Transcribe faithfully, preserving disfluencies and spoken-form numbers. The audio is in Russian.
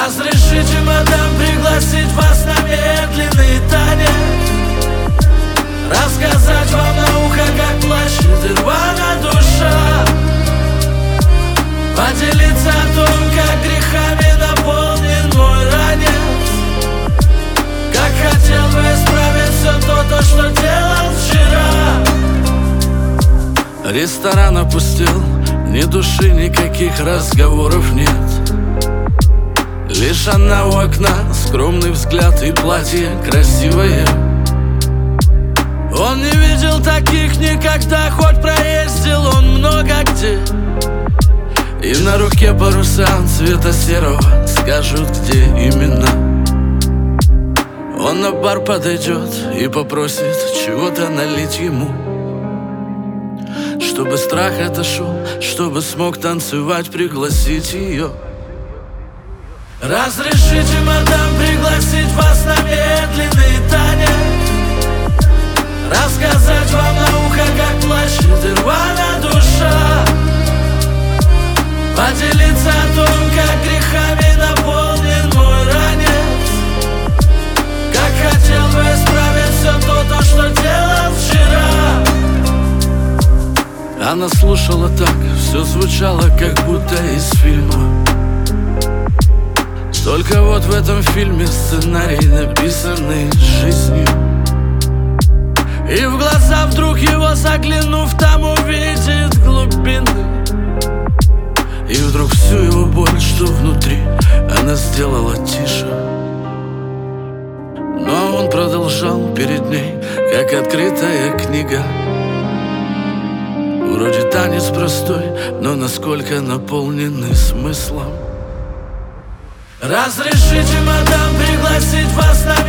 Разрешите, мадам, пригласить вас на медленный танец, рассказать вам на ухо, как плачет и рвана душа, поделиться о том, как грехами наполнен мой ранец, как хотел бы исправить все то, то, что делал вчера. Ресторан опустел, ни души, никаких разговоров нет. Лишь она у окна, скромный взгляд и платье красивое. Он не видел таких никогда, хоть проездил он много где. И на руке паруса цвета серого скажут, где именно. Он на бар подойдет и попросит чего-то налить ему, чтобы страх отошел, чтобы смог танцевать, пригласить ее. Разрешите, мадам, пригласить вас на медленный танец, рассказать вам на ухо, как плачет и рвана душа, поделиться о том, как грехами наполнен мой ранец, как хотел бы исправить все то, то, что делал вчера. Она слушала так, все звучало, как будто из фильма. Только вот в этом фильме сценарий, написанный жизнью. И в глаза вдруг его заглянув, там увидит глубины. И вдруг всю его боль, что внутри, она сделала тише. Но он продолжал перед ней, как открытая книга. Вроде танец простой, но насколько наполненный смыслом. Разрешите, мадам, пригласить вас на